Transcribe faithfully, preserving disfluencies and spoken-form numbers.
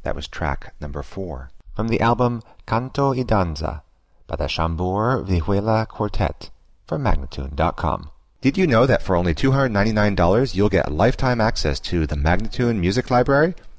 That was track number four. From the album Canto y Danza by the Chambord Vihuela Quartet from Magnatune dot com. Did you know that for only two hundred ninety-nine dollars you'll get lifetime access to the Magnatune Music Library?